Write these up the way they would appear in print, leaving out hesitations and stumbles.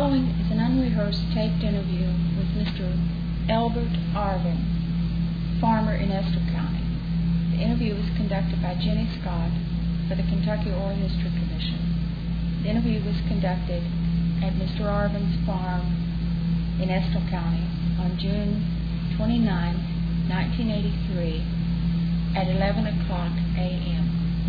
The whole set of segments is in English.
following is an unrehearsed taped interview with Mr. Elbert Arvin, farmer in Estill County. The interview was conducted by Jenny Scott for the Kentucky Oral History Commission. The interview was conducted at Mr. Arvin's farm in Estill County on June 29, 1983 at 11 o'clock a.m.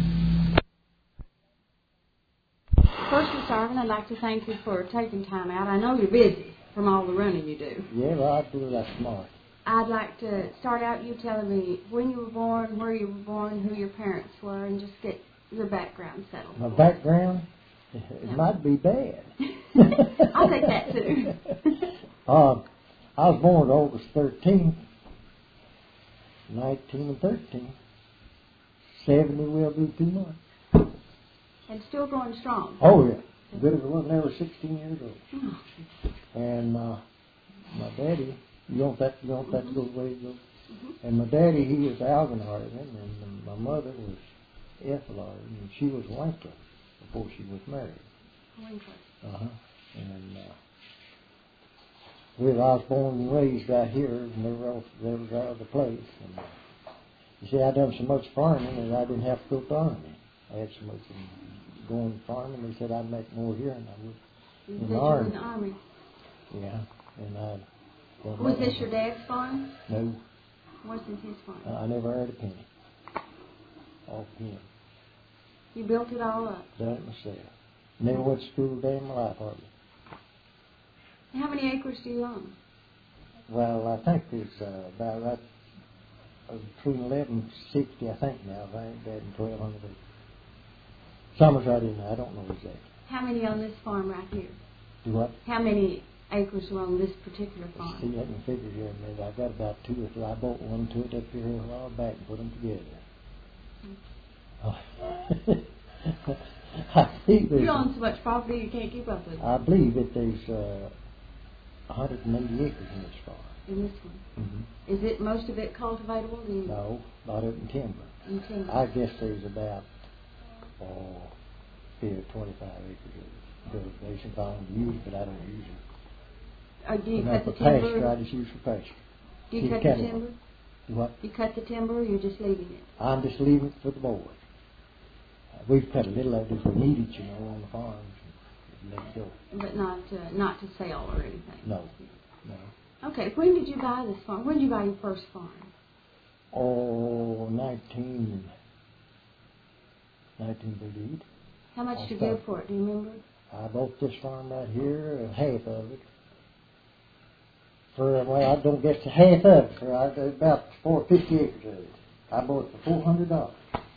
First, Mr. Arvin, I'd like to thank you for taking time out. I know you're busy from all the running you do. Yeah, well, I do that smart. I'd like to start out you telling me when you were born, where you were born, who your parents were, and just get your background settled. My background? It might be bad. I'll take that, too. I was born August 13th, 1913. 70 will be 2 months. And still going strong. Oh, yeah. Good as I was when I was 16 years old. Oh. And my daddy, you want that to go the way it goes? Mm-hmm. And my daddy, he was Alvin Arvin, and my mother was Ethel Arvin, and she was Winkler before she was married. Winkler. Uh-huh. And I was born and raised out here, and they were out of the place. And you see, I done so much farming that I didn't have to go to the army. I had so much going farming. They said I'd make more here than I would in the army. In the army. Yeah, and was this your dad's farm? No. Wasn't his farm? I never earned a penny off him. You built it all up? Done it myself. Never went to school a day in my life, hardly. How many acres do you own? Well, I think it's about right between 1160, I think now. I ain't bad in 1,200 acres. Summer's right in there. I don't know exactly. How many on this farm right here? Do what? How many acres are on this particular farm? See, I can figure here a minute. I got about 2 or 3. I bought one to it up here a while back and put them together. You own so much property you can't keep up with it. I believe that there's 180 acres in this farm. In this one? Mm-hmm. Is it most of it cultivatable? No, a lot of it in timber. In timber. I guess there's about 25 acres of cultivation. If I want to use it, but I don't use it. Do you cut the timber? Pasture, I just use for pasture. Do you cut the timber? What? You cut the timber, or you're just leaving it? I'm just leaving it for the boys. We've cut a little of it if we need it, on the farms. And let it go. But not to sell or anything? No. Okay, when did you buy this farm? When did you buy your first farm? 1938. How much did you give for it? Do you remember? I bought this farm right here, half of it. I don't guess the half of it. About 450 acres of it. I bought it for $400.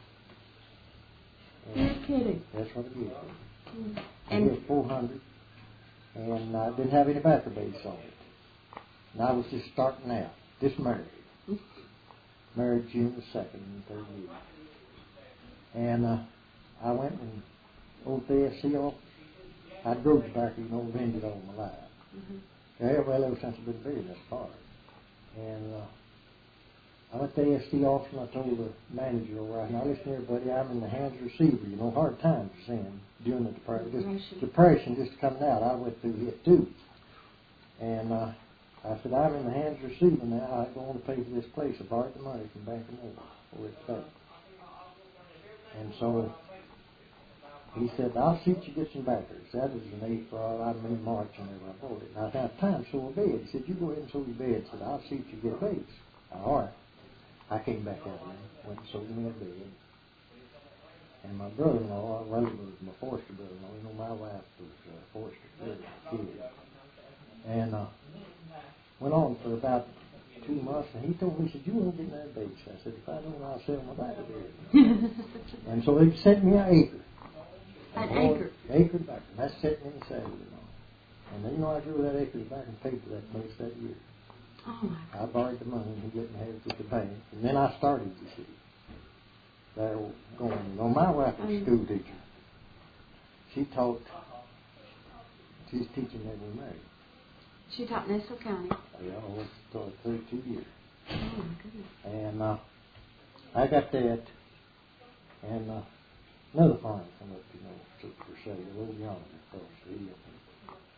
You're kidding. That's what it is. Mm. I gave $400, and I didn't have any backer base on it. And I was just starting out, just married. Married June the 2nd in the 3rd year. And I went and over to the SC office. I'd grown tobacco, vended all my life. Mm-hmm. Well, ever since I've been big in this part. And I went to the SC office and I told the manager over there, now listen here, buddy, I'm in the hands of the receiver. Hard times for seeing during the depression just coming out. I went through it too. And I said, I'm in the hands of the receiver now. I don't want to pay for this place. I borrowed the money from Bank of Moore for it back. And so he said, I'll see you get some backers. That was in April, I'm in March whenever I bought it. And I had time to sew a bed. He said, you go ahead and sew your bed. He said, I'll see you get beds. All right. I came back out there, went and sewed me a bed. And my brother-in-law, well, it was my foster brother-in-law. My wife was foster kid. And went on for about 2 months, and he told me, he said, you won't get that base. I said, if I don't, I'll sell my back bed. And so they sent me an acre. An acre? Acre back. And that's sitting in the saddle, And then, I drew that acre back and paid for that place that year. Oh, my God. I borrowed the money and he didn't have it with the bank. And then I started, you see. There going. My wife was a school teacher. She's teaching every May. She taught in Estill County? Yeah, I taught 32 years. Oh, my goodness. And I got that. And another farm come up, for sale, a little yonder across the hill.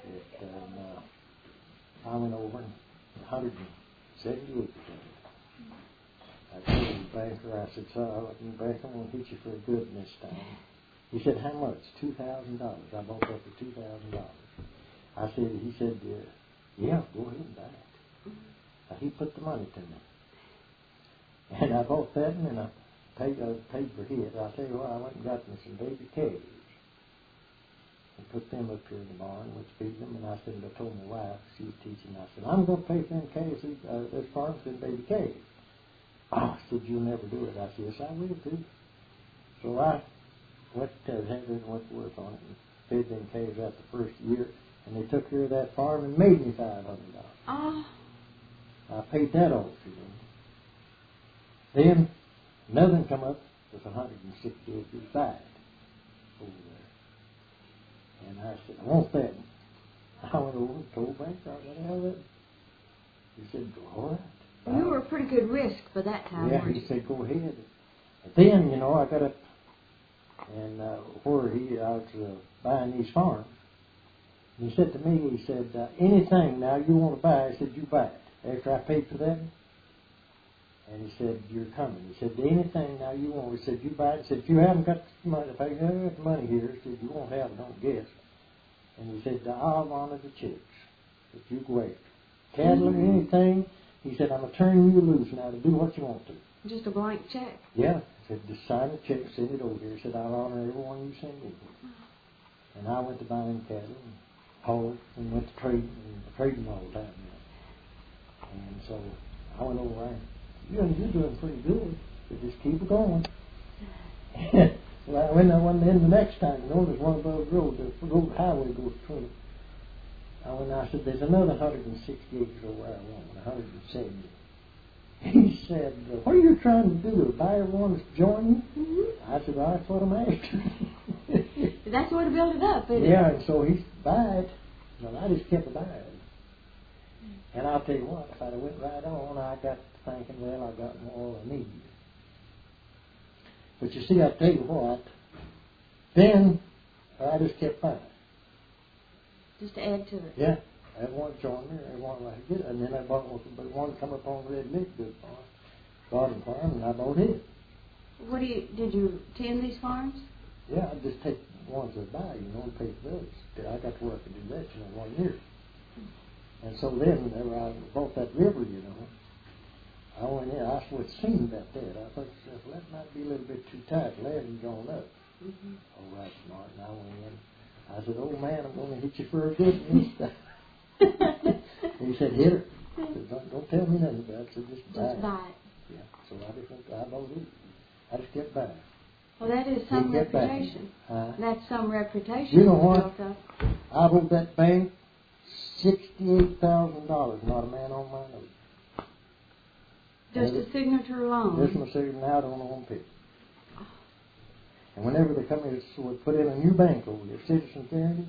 I went over and 178 of them. I told the banker, I said, "So, banker, I'm going to hit you for a good one this time." He said, "How much?" $2,000. I bought that for $2,000. He said, "Yeah, go ahead and buy it." He put the money to me. And I bought that one, and I paid for his. I'll tell you what, I went and got me some baby calves and put them up here in the barn, was feeding them. And I told my wife, she was teaching, I said, "I'm going to pay for them calves, this farm for them baby calves." "Oh," I said, "you'll never do it." I said, "Yes, I will too." So I went to Heather and went to work on it and fed them calves out the first year, and they took care of that farm and made me $500. Oh. I paid that off to them. Then another one come up with 160 acres died over there. And I said, "I want that one." I went over and told banker, "I got to have that." He said, "Go all right." You were a pretty good risk for that time, Yeah, weren't he you? said, "Go ahead." But then, I got up and where I was buying these farms. And he said to me, he said, "Anything now you want to buy," he said, "you buy it." After I paid for that, and he said, "You're coming." He said, "Anything now you want," he said, "you buy it." He said, "If you haven't got the money, if you haven't got the money here," he said, "you won't have it, don't guess." And he said, "I'll honor the checks that you go after. Cattle or anything," he said, "I'm going to turn you loose now to do what you want to." Just a blank check. Yeah. He said, "Just sign the check, send it over here." He said, "I'll honor everyone you send me." And I went to buying cattle and hogs and went to trading all the time. And so I went over there. You're doing pretty good. So just keep it going. Well, when I went in the next time, there's one of those roads, the road highway goes between it. I said, "There's another 160 acres over there I want, 170. He said, "What are you trying to do? Buy everyone to join you?" Mm-hmm. I said, "Well, that's what I'm after." That's the way to build it up, isn't it? Yeah, and so he buy it. Well, I just kept buying. And I'll tell you what, if I'd have went right on, I got thinking, well, I got more I need. But you see, I tell you what, then I just kept buying. Just to add to it. Yeah, everyone joined me, everyone like it, and then I bought one come up on Red Lick Good Farm, garden farm, and I bought it. Did you tend these farms? Yeah, I just take ones that buy, and pay for those. I got to work and do that, 1 year. And so then, whenever I bought that river, I went in. I was seeing about that. I thought, well, that might be a little bit too tight. Let him go up. Mm-hmm. Oh, that's smart. And I went in. I said, "Old man, I'm going to hit you for a good one." He said, "Hit her." I said, don't tell me nothing about it. So just buy it. Yeah. So I bought it. I just kept buying. Well, that is some reputation. That's some reputation. You know what? I owed that bank $68,000, not a man on my note. Just a signature alone. Just my signature, now I don't own a penny. And whenever they come in, would put in a new bank over here, Citizen Guarantee,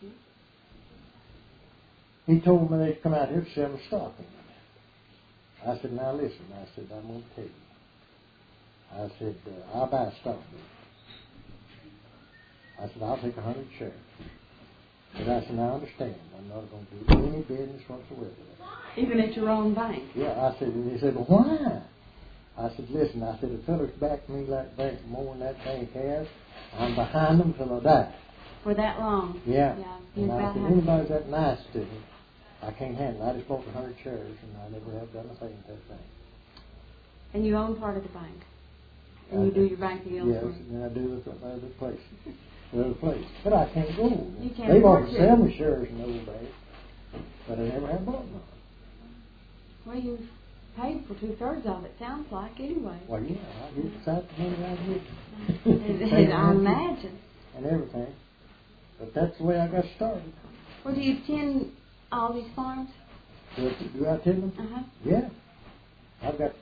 he told me they'd come out here to sell me stock in it. I said, "Now listen," I said, "I'm going to tell you." I said, "I'll buy stock with it." I said, "I'll take 100 shares." But I said, "Now I understand, I'm not going to do any business whatsoever." Even at your own bank? Yeah, I said, and he said, "Well, why?" I said, "Listen," I said, "if fellas back me like bank more than that bank has, I'm behind them till I die." For that long? Yeah. And I said, anybody's that nice to me, I can't handle it. I just bought 100 shares, and I never have done a thing with that thing. And you own part of the bank? And you do your banking elsewhere? Yes, and I do with the other place. But I can't go. You can't They've afford offered to. to sell me shares in the old bank, but I never have bought one. Well, you've paid for 2/3 of it, sounds like, anyway. Well, yeah, I get beside the money I get. And I imagine. And everything. But that's the way I got started. Well, do you tend all these farms? Do I tell them? Uh-huh. Yeah. I've got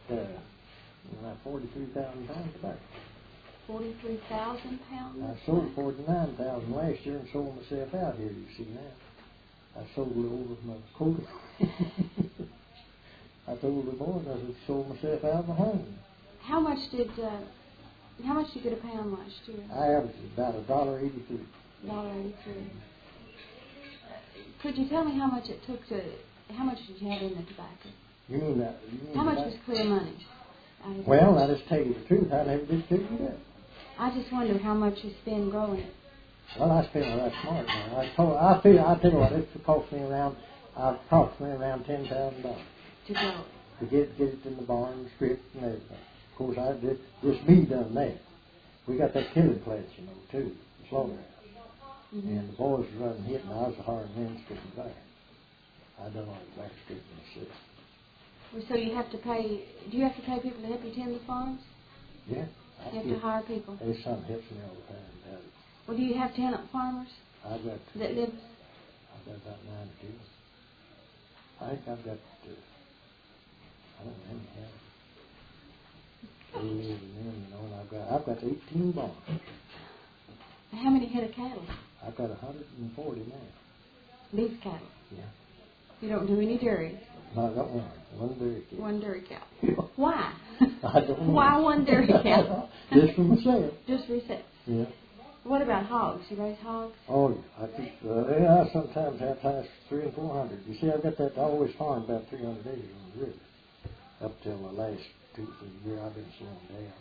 43,000 pounds back. 43,000 pounds? I sold 49,000 last year and sold myself out here, you see now. I sold a little over my quota. I told the boys I sold myself out of my home. How much did you get a pound last year? I averaged about $1.83. $1.83. Could you tell me how much it took to, how much did you have in the tobacco? You mean that? How much was clear money? Well, I just tell you the truth. I never did figure it out. I just wonder how much you spend growing it. Well, I spent a lot smart now. I tell you what, it cost me around $10,000 To grow it. to get it in the barn, stripped and everything. Of course, I did. Just me done that. We got that killing place, too, the slaughterhouse. Mm-hmm. And the boys were running hit, and I was a hiring men stripping back. I done all the back stripping myself. Well, so you have to pay. Do you have to pay people to help you tend the farms? Yeah. You have to hire people. There's something helps me all the time. Well, do you have tenant farmers I've got that live? I've got about 9 or 2. I think I've got. I don't know how many have. They live in them, and I've got 18 barns. How many head of cattle? I've got 140 now. Beef cattle. Yeah. You don't do any dairy. No, I got one. One dairy cow. One dairy cow. Why? I don't know. Why one dairy cow? Just for myself. Just for yourself. Yeah. What about hogs? You raise hogs? Oh, yeah. I keep. I sometimes have times 300 and 400. You see, I've got that. I always farmed about 300 acres on the river. Up till the last 2 or 3 years, I've been slowing down.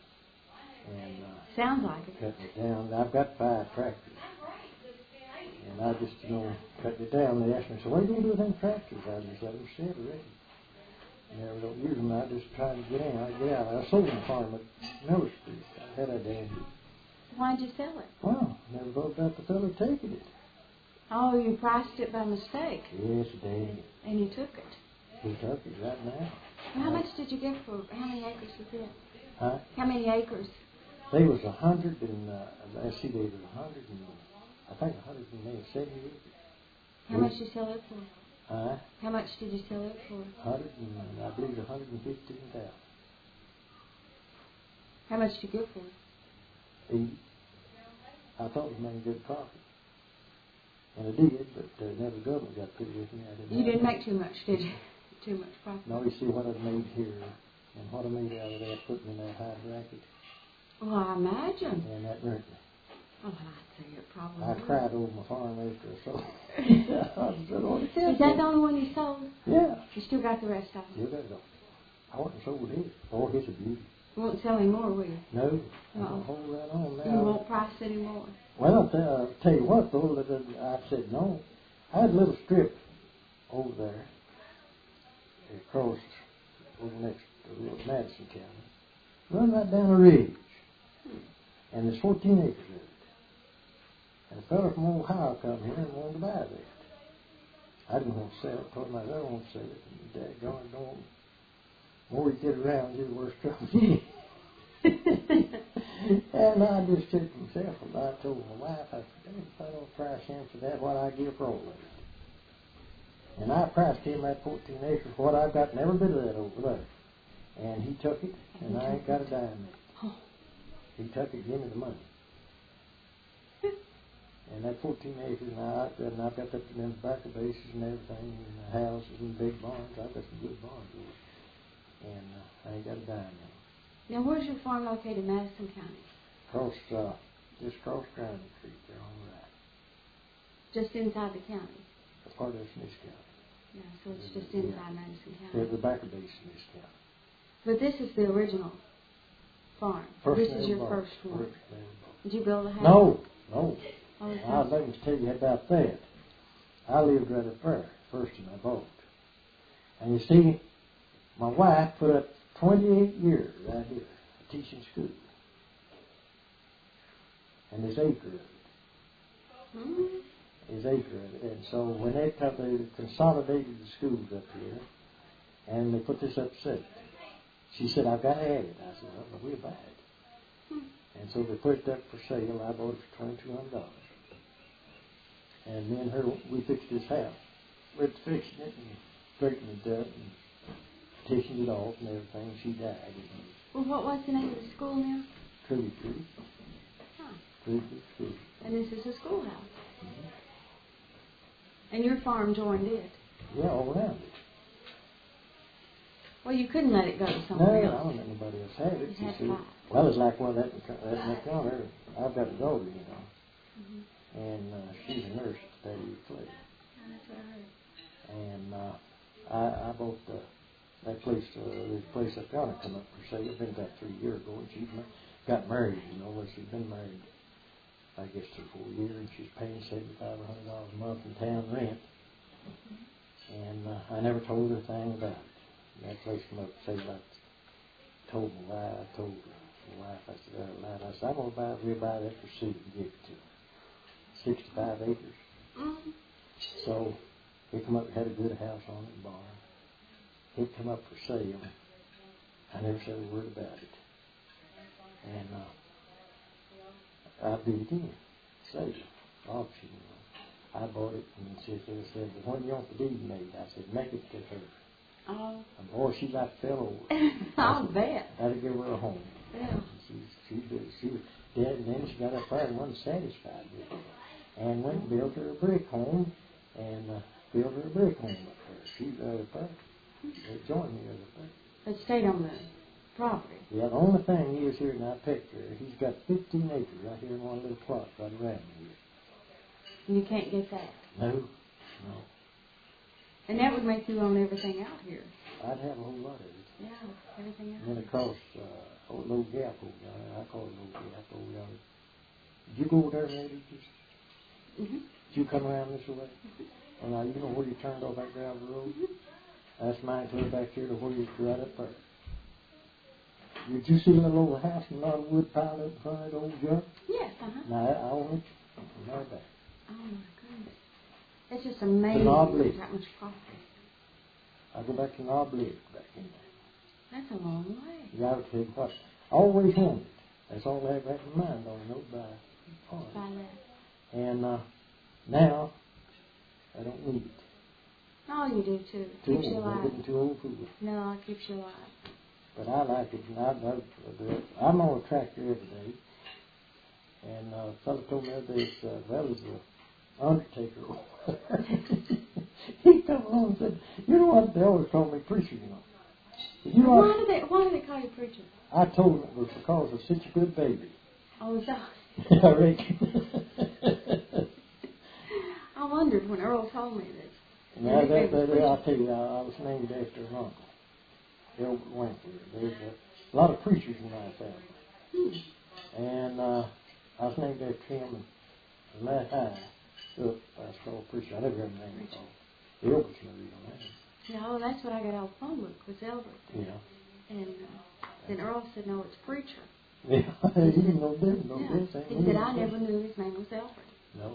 And sounds like it. Cutting it down. I've got 5 tractors. And I just, cutting it down. They asked me, so what are you going to do with them tractors? I just let them sit already. Never don't use them. I just try to get in. I get out. I sold them farm at Miller Street. I had a damn. Why'd you sell it? Well, never thought about the fellow taking it. Oh, you priced it by mistake. Yes, he did. And you took it. He took it right now. Well, how much did you get for, how many acres was it? Huh? How many acres? They was 100 and, let's see, they was 100 and, I think 170 acres. How much did you sell it for? Huh? How much did you sell it for? 100 and, I believe 115,000. How much did you get for it? I thought it was making good profit. And I did, but never the government got pretty with me. You didn't make too much, did you? Too much profit? No, you see what I made here and what I made out of that, putting in that high bracket. Well, I imagine. And that burnt me. Oh, I'd say it probably I would. cried over my farm after I sold it. Is that the only one you sold? Yeah. You still got the rest of Still them? got it all. I wouldn't have sold it. Oh, it's a beauty. You won't sell any more, will you? No. I'm going to hold that on now. You won't price any more? Well, I'll tell you what, though, I said no. I had a little strip over there across over next to Madison County. Run right down a ridge. And there's 14 acres of it. And a fellow from Ohio come here and wanted to buy that. I didn't want to sell it. Told him I don't want to sell it. And daggone, don't. The more you get around you, the worse trouble you get. And I just said to myself, and I told my wife, I said, if I don't price him for that, what I give for all of it. And I priced him at 14 acres for what I've got, every bit of that over there. And he took it, and I ain't got a dime in it. Oh. He took it, give me the money. And that 14 acres, and I've got up to them tobacco bases and everything, and the houses and big barns. I've got some good barns over. And I ain't got a dime in it. Now, where's your farm located in Madison County? Just across Grinding Creek there on the right. Just inside the county? A part of Smith County. Yeah, so it's just inside Madison County. There's the tobacco base in this county. But this is the original farm. This is your first one. Did you build a house? No. Oh, I was going to tell you about that. I lived right up there, first in my boat. And you see, my wife put up 28 years right here teaching school. And there's acre of it. Mm-hmm. There's acre of it. And so when they consolidated the schools up here, and they put this up state. She said, I've got to have it. I said, well, we'll buy it. And so they put it up for sale. I bought it for $2,200. And me and her, we fixed this house. We were fixing it and straightening it up and petitioned it off and everything. She died. Well, what was the name of the school now? Trudy Creek. Huh. Trudy Creek. And this is a schoolhouse. Mm-hmm. And your farm joined it? Yeah, all around it. Well, you couldn't let it go to No, somewhere I else. don't let nobody else have it. You had see. to buy it. Well, it's like one that McConnell. I've got a daughter, Mm-hmm. and she's a nurse at Thaddeus Clay. That's what I heard. And I bought that place, this place up yonder come up for sale. Been about 3 years ago, and she got married. You know, she's been married, I guess, 3 or 4 years, and she's paying $75 or $100 a month in town rent. And I never told her a thing about it. And that place come up for sale. I told my wife, I said, I said, I'm going to we'll buy that for Sue and give it to her. 65 acres. Mm-hmm. So he come up and had a good house on it, barn. He'd come up for sale. I never said a word about it. And I bid it in, sale, auction. I bought it, and she said, well, when you want the deed made? I said, make it to her. Oh. And boy, she like fell over. I'll bet. I had to give her a home. Yeah. She was dead, and then she got up there and wasn't satisfied with it. And went and built her a brick home, and built her a brick home up there. She's up there. They joined me up there. But stayed on the property. Yeah, the only thing is here in that picture, he's got 15 acres right here in one little plot right around here. And you can't get that. No. And that would make you own everything out here. I'd have a whole lot of it. Yeah, everything else. And then across Low Gap over there, I call it Low Gap over there. Did you go over there, lady? Mm-hmm. Did you come around this way? Mm-hmm. Well, now, you know where you turned off that gravel road? Mm-hmm. That's mine clear back here to where you right up there. Did you see the little old house and a lot of wood piled up in front of that old junk? Yes, uh-huh. Now, I own it from there back. Oh, my goodness. It's just amazing that much property. I go back to Knob Lake back in there. That's a long way. Yeah, I would tell you what, I always wanted it. That's all I ever had in mind on the note by that. And now, I don't need it. Oh, you do too. Keeps you alive. I'm getting too old for it. No, it keeps you alive. But I like it, and I'm on a tractor every day. And a fellow told me the other day, that was the undertaker. He come along and said, you know what, they always call me preacher, you know. You know why did they call you preacher? I told them it was because of such a good baby. Oh, is that? I reckon. I wondered when Earl told me this. Now, I'll tell you, I was named after an uncle, Albert Winkler. There's a lot of preachers in my family. And I was named after him, and that high up, I was called preacher. I never heard the name called. Albert's my real name. Yeah, well, that's what I got off phone with, was Albert. Yeah. And then Earl said, no, it's preacher. Yeah, he didn't know this. He said, I never knew his name was Albert. No,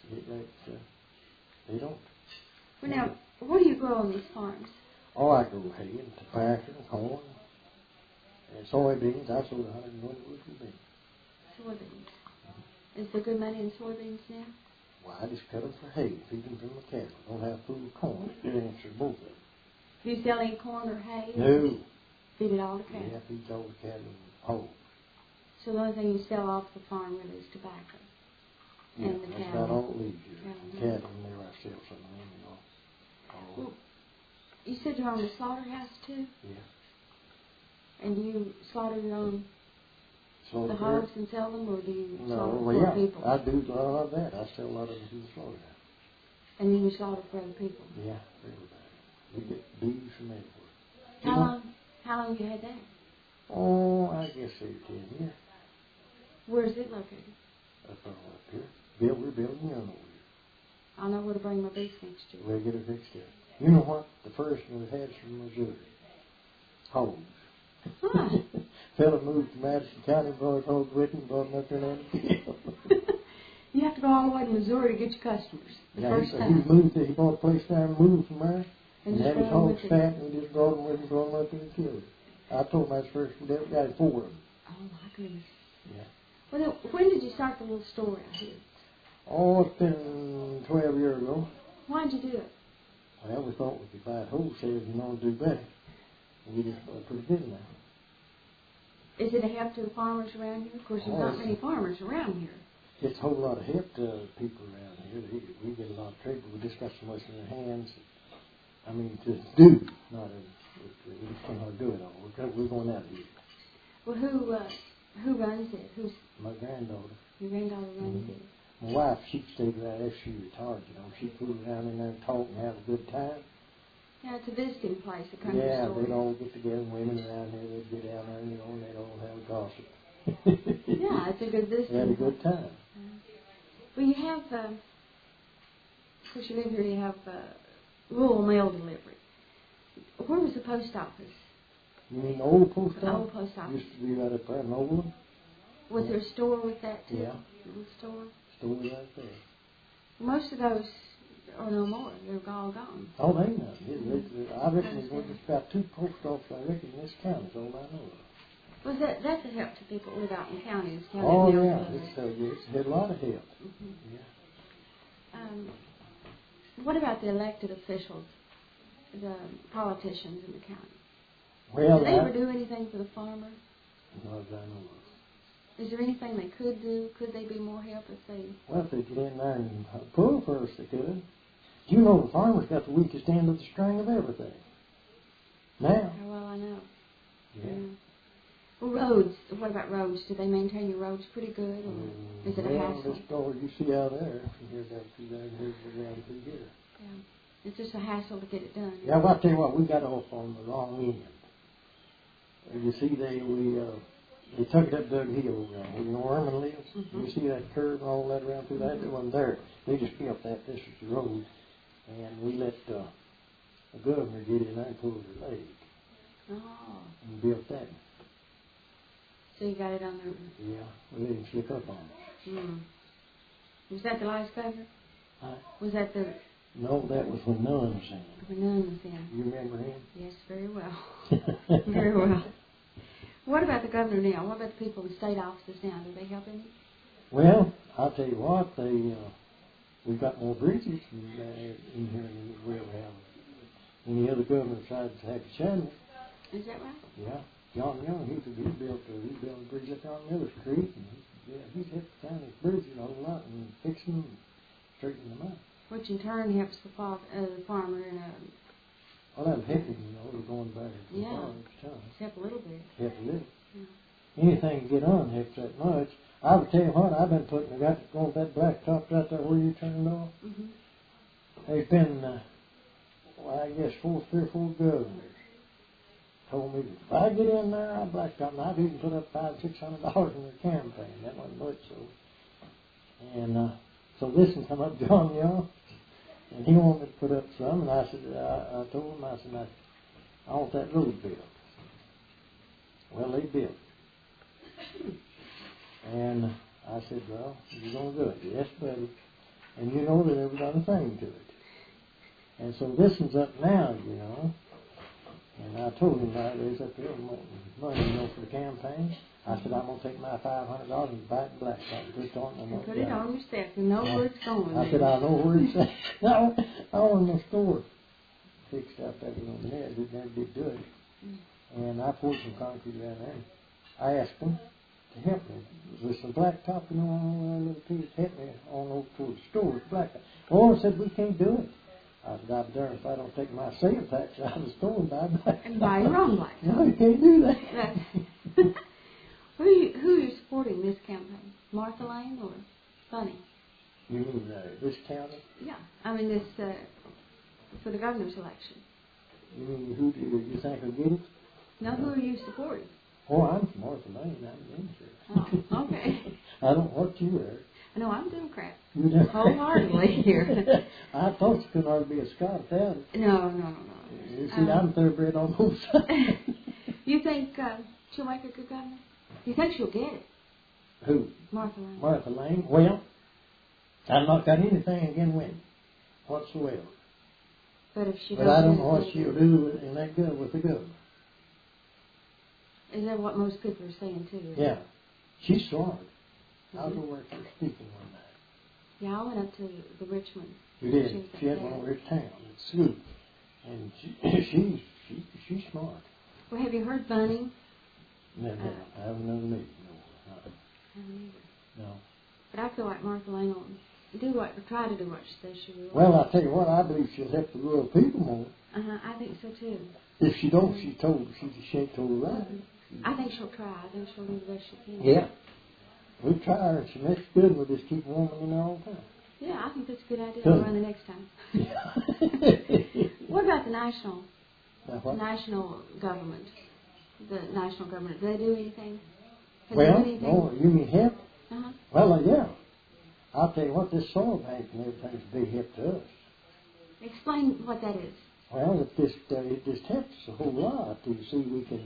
they don't. Well, now, what do you grow on these farms? Oh, I grow hay and tobacco and corn and soybeans. I sold 101 bushels of beans. Soybeans. Is there good money in soybeans now? Well, I just cut them for hay, feed them to my cattle. Don't have food or corn. It answers both of them. Do you sell any corn or hay? No. Feed it all to cattle? Yeah, feed all the cattle and hogs. So the only thing you sell off the farm really is tobacco? Yeah, and the that's cattle. about all it leaves you. Cattle, and there I sell some of them, you know. Well, you said you're on the slaughterhouse too? Yeah. And do you slaughter your own Slaughter the hogs and sell them, or do you slaughter for people? I do a lot of that. I sell a lot of them to the slaughterhouse. And then you slaughter for other people? Yeah, for everybody. We get bees from everywhere. How long have you had that? Oh, I guess 8 or 10 years. Where is it located? Up here. We're building young over here. I'll know where to bring my beef next year. We'll get it fixed up. You know what? The first one we had is from Missouri. Hogs. Huh. Fella moved to Madison County, brought his hogs with him, brought them up there and You have to go all the way to Missouri to get your customers. First time. He bought a place there and moved from there. And had his hogs fat, and he just brought them with him, brought them up there and killed him. I told him that's the first one. We got 4 of them. Oh, my goodness. Yeah. Well, then, when did you start the little store out here? Oh, it's been 12 years ago. Why did you do it? Well, we thought we could buy it wholesale if you know to do better. And we just got pretty good now. Is it a help to the farmers around here? Of course, there's not many farmers around here. It's a whole lot of help to people around here. We get a lot of trouble. We just got so much in our hands. I mean, to do, not we just can't hardly do it all. We're going out here. Well, who runs it? Who's my granddaughter? Your granddaughter runs it. My wife, she stayed right after she retired, you know. She'd go around in there and talk and have a good time. Yeah, it's a visiting place, a country Yeah, store. they'd all get together, women around here, they'd get down there, you know, and they'd all have a gossip. Yeah, it's a good visiting They had a place. good time. Well, you have, of course you live here, you have rural mail delivery. Where was the post office? You mean the old post office? The old post office. Used to be right up there in Overland. Was there a store with that too? Yeah. A little store? Store right there. Most of those are no more. They're all gone. Oh, they ain't nothing. I reckon there's just about 2 post offices, I reckon, in this county, is all I know of. Was that's a help to people who live out in counties? Oh, yeah. It's had a lot of help. Mm-hmm. Yeah. What about the elected officials, the politicians in the county? Well, do they ever do anything for the farmer? Not as I know of. Is there anything they could do? Could they be more help if they... Well, if they get in there and pull for us, they could. You know the farmer's got the weakest end of the string of everything. Now. Oh, well, I know. Yeah. Well, roads. What about roads? Do they maintain your roads pretty good, or is it a hassle? Well, this door you see out there, here's down through there, and here's around through here. Yeah. It's just a hassle to get it done. Yeah, well, I'll tell you what, we got off on the wrong end. You see, they took it up Doug Hill around where Norman lives. Mm-hmm. You see that curve and all that around through that? It wasn't there. They just built that. This is the road. And we let the governor get in there and pull her leg. Oh. And built that. So you got it on there. Yeah, we let him slip up on us. Mm. Was that the last governor? Huh? Was that the... No, that was when Nunn was in. When Nunn was in. You remember him? Yes, very well. Very well. What about the governor now? What about the people in state offices now? Do they help any? Well, I'll tell you what, we've got more bridges in here than we ever have. Any other governor besides Happy Channel. Is that right? Yeah. John Young, he built a bridge up on Miller Street, and he's helped the county's bridges a whole lot and fixing them and straightening them out. Which in turn helps the farmer in a... Well, that helped him, we're going back to the farm each time. Help a little bit. Help a little. Yeah. Anything to get on helps that much. I would tell you what, I've been going with that blacktop right there where you turned off. Mm-hmm. There's been, I guess, 3 or 4 governors told me that if I get in there, I'll blacktop, and I've even put up $500-600 in their campaign. That wasn't much, so. And so this one come up, John Young, and he wanted me to put up some, and I said, I told him, I want that road built. Well, they built it. And I said, well, you're going to do it. Yes, buddy. And you know they never done a thing to it. And so this one's up now, And I told him I was up there money, for the campaign. I said, I'm going to take my $500 and buy it black. Put it on yourself. You know where it's going. I said, I know where it's at. I own my store fixed up that on there. They never did do it. And I poured some concrete around there. I asked them to help me. With some blacktop, on a little piece, help me on over to the store with blacktop. Oh, I said, we can't do it. I said, I'm darned if I don't take my sales tax out of the store and buy blacktop. And buy your own blacktop. No, you can't do that. Who are you supporting this campaign? Martha Lane or Bunny? You mean this county? Yeah. I mean this, for the governor's election. You mean who do you think will get it? No, who are you supporting? Oh, I'm from Martha Lane. I'm an insurance. Oh, okay. I don't know what you are. No, I'm a Democrat. You know? Wholeheartedly here. I thought you couldn't hardly be a Scot without it. No. You see, I'm thoroughbred on both sides. You think she'll make a good governor? You think she'll get it? Who? Martha Lane. Martha Lane? Well, I've not got anything against women whatsoever. But if she But I don't know what she'll do in that with the governor. Is that what most people are saying too? Yeah. She's smart. I'll go work for speaking one night. Yeah, I went up to the Richmond. You did. She had one over at town at school. And she's smart. Well, have you heard Bunny? No, I haven't never met. No. I haven't either. No. But I feel like Martha Lane will try to do what she says she will. Well, I'll tell you what, I believe she'll help the rural people more. I think so too. If she don't, she ain't told her right. I think she'll try. I think she'll do the best she can. Yeah. We try her, and she makes good, and we just keep warming in there all the time. Yeah, I think that's a good idea. Good. I'll run the next time. What about the national government? The national government, do they do anything? Have they done anything? No, you mean help? Uh-huh. Well, yeah. I'll tell you what, this soil bank and everything's a big help to us. Explain what that is. Well, it just helps us a whole lot. You see,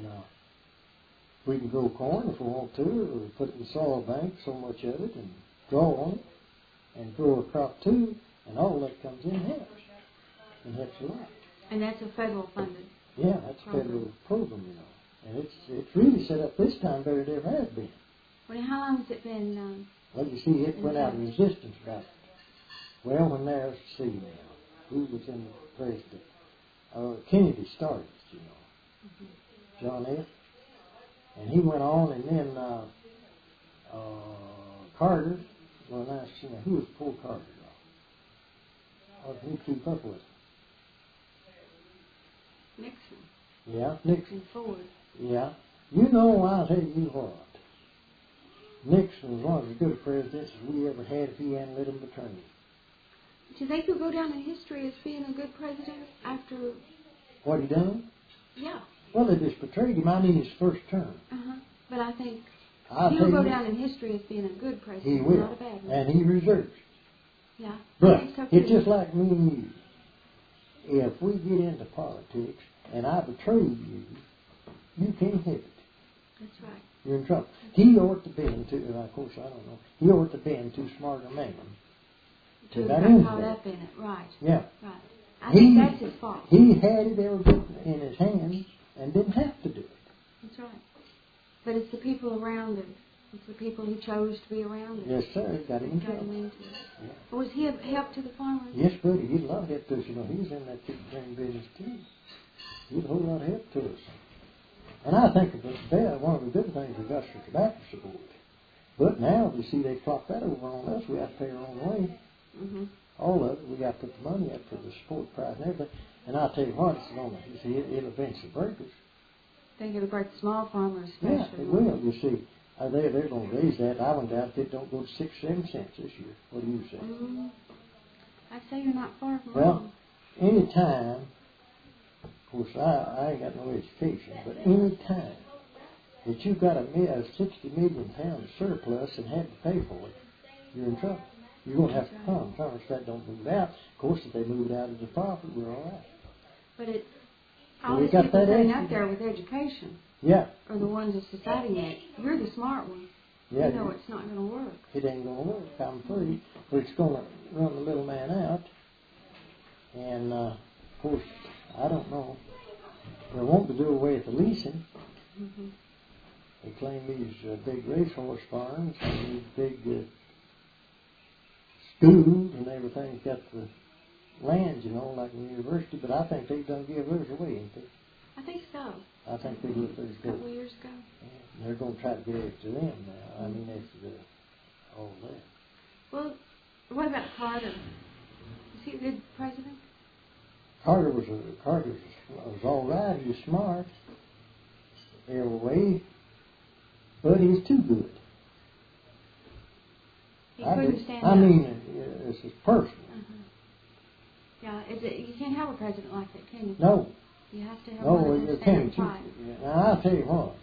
we can grow corn if we want to, or put it in the soil bank, so much of it, and draw on it, and grow a crop too, and all that comes in helps. It helps a lot. And that's a federal funded. Yeah, that's a federal program, you know. And it's really set up this time better than it ever has been. Well, how long has it been? Well, you see, it went out of resistance about, well, when there's, see now, who was in the president? Kennedy started, you know, John F. And he went on, and then Carter, well, now, see now, who was before Carter? Who keep up with him? Nixon. Yeah, Nixon. And Ford. Yeah. You know, I'll tell you what. Nixon was one of the good presidents we ever had if he hadn't let him return. Do you think he'll go down in history as being a good president after... What he done? Yeah. Well, they just portrayed him. I mean, his first term. Uh-huh. But I think He'll go down in history as being a good president, he will. not a bad one. And he reserves. Yeah. But I think so it's too. just like me and you. If we get into politics and I betray you, you can't have it. That's right. You're in trouble. He ought to be of course, I don't know. He ought to be too smart a man. To got have into caught that. up in it, right. Yeah. Right. I think that's his fault. He had it every in his hands and didn't have to do it. That's right. But it's the people around him. It's the people he chose to be around him. Yes, sir. It got him in Got trouble. him into it. Yeah. Was he a help to the farmers? Yes, buddy. He'd a lot of help to us. You know, he was in that chicken train business too. He'd a whole lot of help to us. And I think one of the good things we got is tobacco support. But now, you see, they flopped that over on us. We have to pay our own way. Mm-hmm. All of it. We got to put the money up for the support price and everything. And I'll tell you what, it's going to, you see, it'll eventually break us. I think it'll break the small farmers especially. Yeah, it will. You see, they're going to raise that. I went down, it don't go to 6, 7 cents this year. What do you say? Mm-hmm. I'd say you're not far from Well, wrong. any time, of course, I ain't got no education, but any time that you've got a 60 million pound surplus and have to pay for it, you're in trouble. You're going to have to come. Farmers that don't move out. Of course, if they move it out as a profit, we're all right. But So all we these got people that sitting answer. up there with education Yeah. are the ones that's deciding that. You're the smart one. Yeah, You know it's not going to work. it ain't going to work. I'm free. But it's going to run the little man out. And, of course, I don't know. They want to do away with the leasing. Mm-hmm. They claim these big racehorse farms and these big schools and everything's got the land, you know, like in the university. But I think they've done give theirs away, ain't they? I think so. I think they did theirs A couple go. of years ago. And they're going to try to get it to them now. I mean, that's all that. Well, what about Carter? Is he a good president? Carter was all right. He was smart every way, but he's too good. He couldn't stand I up. mean, it's his person. Uh-huh. Yeah, you can't have a president like that, can you? No. You have to have No, one you that's can't. pride. Now, I'll tell you what.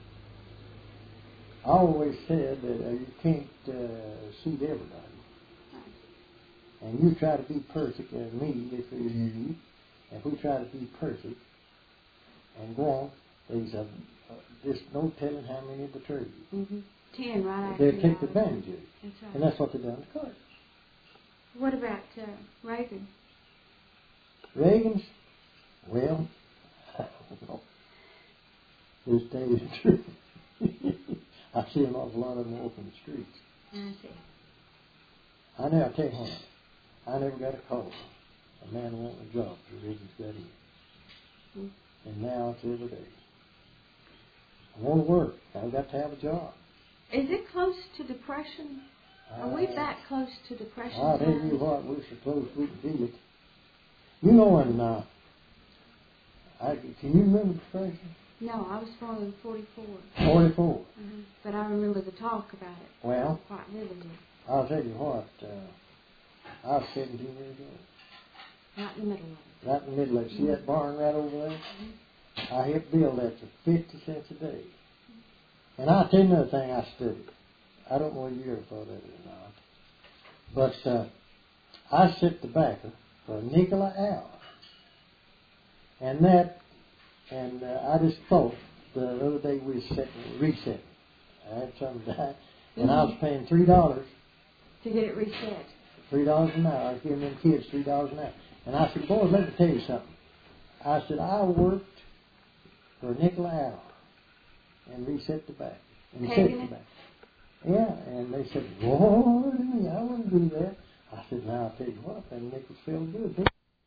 I always said that you can't suit everybody. Right. And you try to be perfect, as me, if it was you, if we try to be perfect and go on, there's just no telling how many betray you. Mm-hmm. 10 right after They'll take advantage of it. That's right. And that's what they've done to Carter. What about Reagan? Reagan's, well, I don't know. Just tell you the truth. I see an awful lot of them walking the streets. I see. I'll tell you what, I never got a call. A man wanting a job till Reagan's got in. Mm. And now it's every day. I want to work. I've got to have a job. Is it close to depression? Are we that close to depression? I'll tell you what, we're so close we can feel it. You know, and can you remember depression? No, I was born in 44. 44. But I remember the talk about it. Well, Quite vividly. I'll tell you what, I was 17 years old. Right in the middle of it. Right in the middle of it. See that barn right over there? I helped build that for 50 cents a day. And I'll tell you another thing I studied. I don't know if you ever thought of it or not. But I set tobacco for a nickel an hour. And I just thought the other day we was resetting. I had something died. And I was paying $3 to get it reset. $3 an hour. I was giving them kids $3 an hour. And I said, boys, let me tell you something. I said, I worked for a nickel an hour and reset tobacco. And set tobacco. Yeah, and they said, boy, I wouldn't do that. I said, now I'll tell you what, them nickels feel good.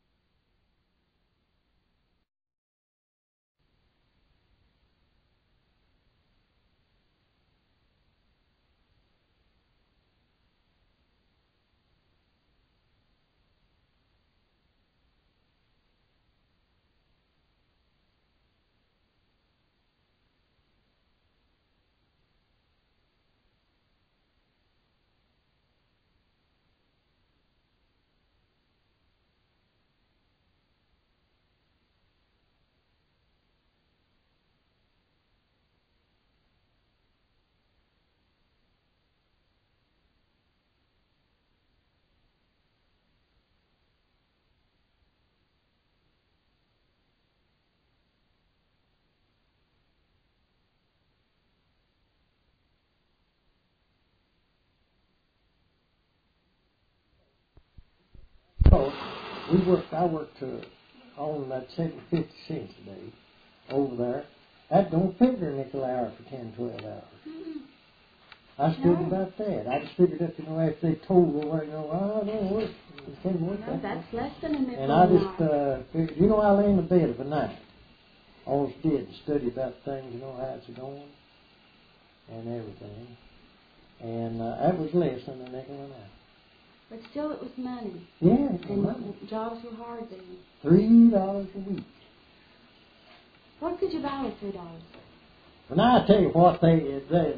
So I worked on that 50 cents a day over there. That don't figure a nickel an hour for 10, 12 hours. I stood about that. I just figured up, after they told me, I don't work. No, that's less than a nickel an hour. And I just figured, I lay in the bed of a night. All I did was study about things, how it's going and everything. And that was less than a nickel an hour. But still, it was money. Yeah, it was and money. Jobs were hard then. $3 a week. What could you buy with $3? Well, now I tell you what, you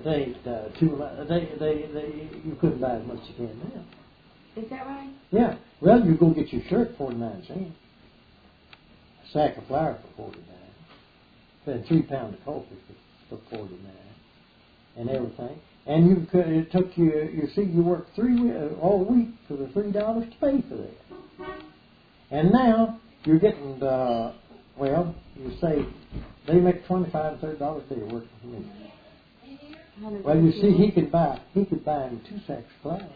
couldn't buy as much as you can now. Is that right? Yeah. Well, you go get your shirt for 49 cents. A sack of flour for 49. Then 3 pounds of coffee for 49. And everything. And it took you, you worked all week for the $3 to pay for that. And now you're getting, you say they make $25 and $30 a day working for me. Well, you see, he could buy him 2 sacks of flour.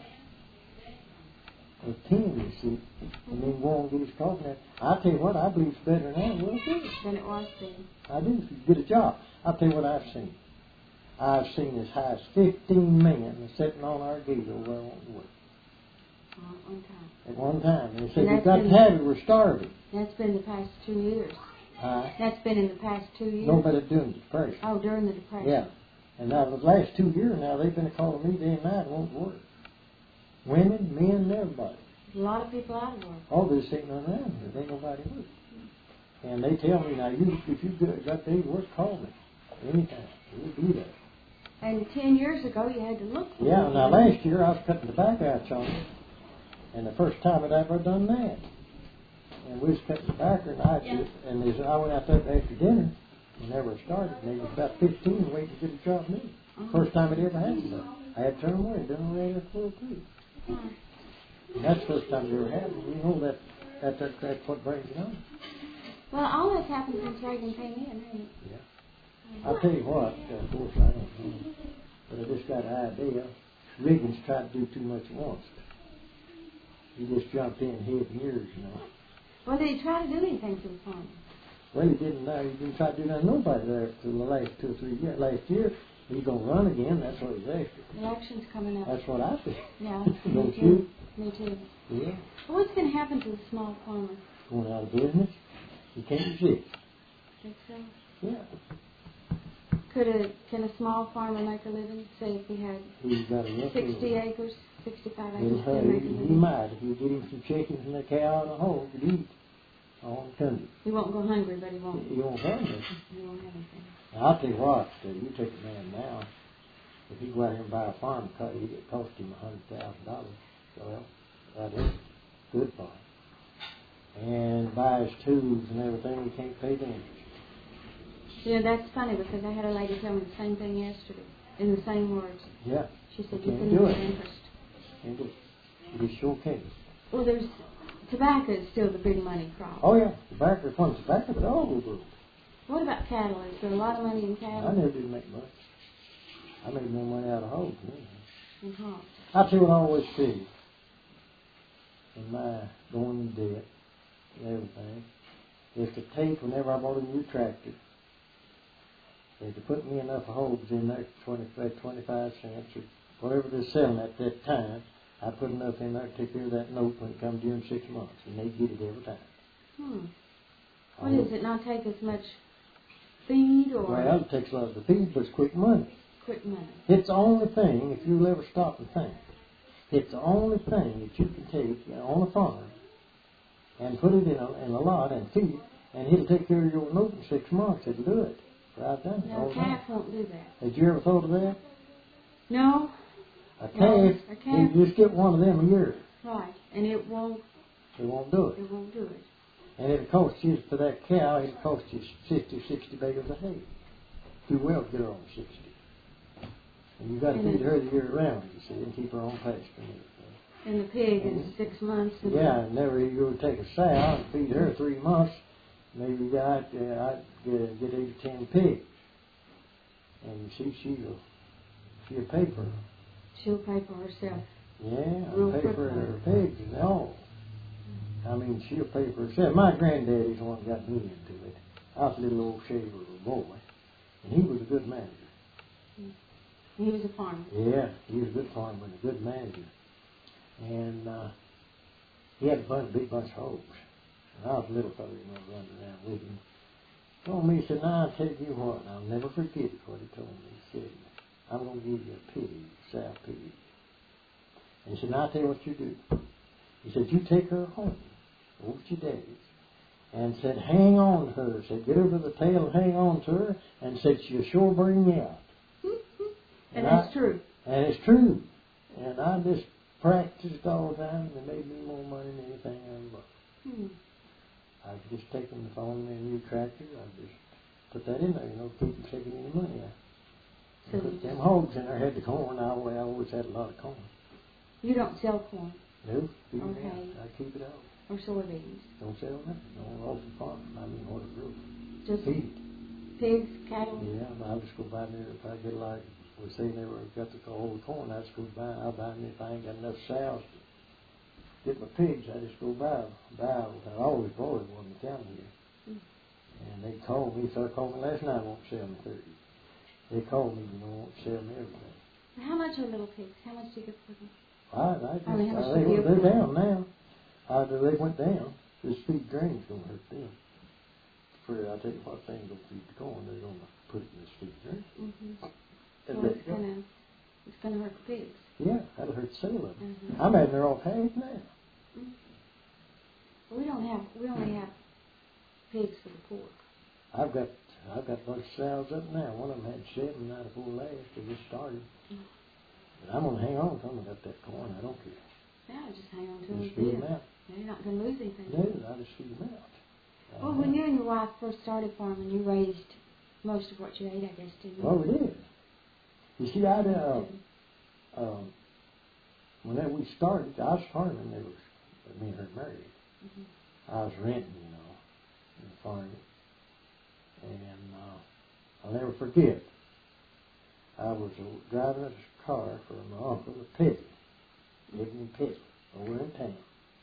Or 10, you see, and then go and get his coffee. I'll tell you what, I believe it's better now than it was then. I do, if you get a job. I'll tell you what I've seen. I've seen as high as 15 men sitting on our gate over there wanting to work. At one time. At one time. And they said, we've got to have it, we're starving. That's been the past 2 years. That's been in the past 2 years. No, but during the Depression. Oh, during the Depression. Yeah. And now the last 2 years now, they've been calling me day and night and won't work. Women, men, everybody. A lot of people out of work. Oh, they're sitting around here. There ain't nobody working. And they tell me, now, if you've got days work, call me. Anytime. We'll do that. And 10 years ago, you had to look for Yeah, now last year I was cutting tobacco out on it. And the first time I'd ever done that. And we was cutting tobacco, and I went out there after dinner, and never started. And there was about 15 waiting to get a job me. First time I'd ever had it. I had to turn them away, done away at full too. And that's the first time it ever happened. You know that's what brings it on. Well, all that's happened since Reagan came in, hasn't it? Yeah. I'll tell you what, of course I don't know, but I just got an idea. Reagan's tried to do too much at once. He just jumped in head and ears, Well, did he try to do anything to the farmers? Well, he didn't try to do nothing to nobody there for the last 2 or 3 years. Last year, he's going to run again. That's what he's after. Election's coming up. That's what I think. Yeah. Don't you? Me too. Yeah. Well, what's going to happen to the small farmer? Going out of business. He can't resist. Think so? Yeah. Can a small farmer make a living? Say if he had 60 acres, 65 acres. He might. If you get him some chickens and a cow and a hog, he'd eat. on country. He won't go hungry, but he won't. He won't have anything. He won't have anything. Now, I'll tell you what, you take a man now, if he go out here and buy a farm cut, it cost him $100,000. Well, that is good for him. And buy his tools and everything, he can't pay the interest. Yeah, that's funny because I had a lady tell me the same thing yesterday in the same words. Yeah. She said You you can't couldn't do get it. interest. Can't do it. You sure can't. Well, there's tobacco is still the big money crop. Oh, yeah. Tobacco, fun tobacco, but all over. What about cattle? Is there a lot of money in cattle? I never did make much. I made more money out of hogs than anything. And hogs. I tell you what I always see in my going in debt and everything is to take, whenever I bought a new tractor, is to put me enough hogs in there, 25 cents or whatever they're selling at that time. I put enough in there to take care of that note when it comes due in 6 months, and they get it every time. What does it not take as much feed or Well, it takes a lot of the feed, but it's quick money. quick money? It's the only thing, if you'll ever stop and think, it's the only thing that you can take on a farm and put it in a lot and feed it, and it'll take care of your note in 6 months. It'll do it. Right done. No, a calf won't do that. Had you ever thought of that? No. A calf, No, a calf. you just get one of them a year. Right. And it won't do it. It won't do it. And it'll cost you, for that cow, it'll cost you 50, 60 bales of hay. Too well to get her on 60. And you've got to feed her the year round, you see, and keep her on pasture and everything. And the pig in 6 months. And yeah, and never you go take a sow and feed her 3 months. Maybe I'd get 8 or 10 pigs. And you see, she'll pay for them. She'll pay for herself. Yeah, Real pay quick for money. her pigs and all. I mean, she'll pay for herself. My granddaddy's the one that got me into it. I was a little old shaver of a boy, and he was a good manager. He was a farmer. Yeah, he was a good farmer and a good manager. And he had a big bunch of hogs. And I was a little fellow, running around with him. He told me, he said, "Now, I'll tell you what, and I'll never forget what he told me." He said, "I'm going to give you a pig, a sow pig." And he said, "Now, I'll tell you what you do." He said, "You take her home, over to your daddy's, and said, hang on to her." Said, "Get her to the tail and hang on to her," and said, "She'll sure bring you out." And that's true. And it's true. And I just practiced all the time, and it made me more money than anything I ever bought. I've just taken the phone and a new tractor. I just put that in there, to keep from taking any money out. So put them hogs in there. I had the corn. I always had a lot of corn. You don't sell corn? No, Okay. I keep it out. Or soybeans? Don't sell nothing. Don't off the farm. I mean, what it grew. Just feed. Pigs, cattle? Yeah, I'll just go buy there if I get like, we say never got the whole corn. I just go buy. I'll buy them if I ain't got enough sows to get my pigs. I just go buy. I always bought it when they come here. And they called me. So they called me last night. Won't sell me 30. They called me. Won't sell me everything. How much are little pigs? How much do you get for them? They're down now. They went down. This feed grain's going to hurt them. I'll tell you what, they ain't going to feed the corn. They're going to put it in this feed grain. So it's going to hurt the pigs. Yeah, that'll hurt the sale of them. I'm having their off half now. We only have pigs for the pork. I've got a bunch of sows up now. One of them had 7 out of 4 last. They just started. But I'm going to hang on to them. I got that corn. I don't care. Yeah, just hang on to them. Just feed them out. You're not going to lose anything. No, I just feed them out. Well, when you and your wife first started farming, you raised most of what you ate, I guess, didn't you? Oh, we did. You see, whenever we started, I was farming. Me and her married. I was renting, and farming. And I'll never forget, I was driving a car for my uncle, a Petty, living in Petty, over in town.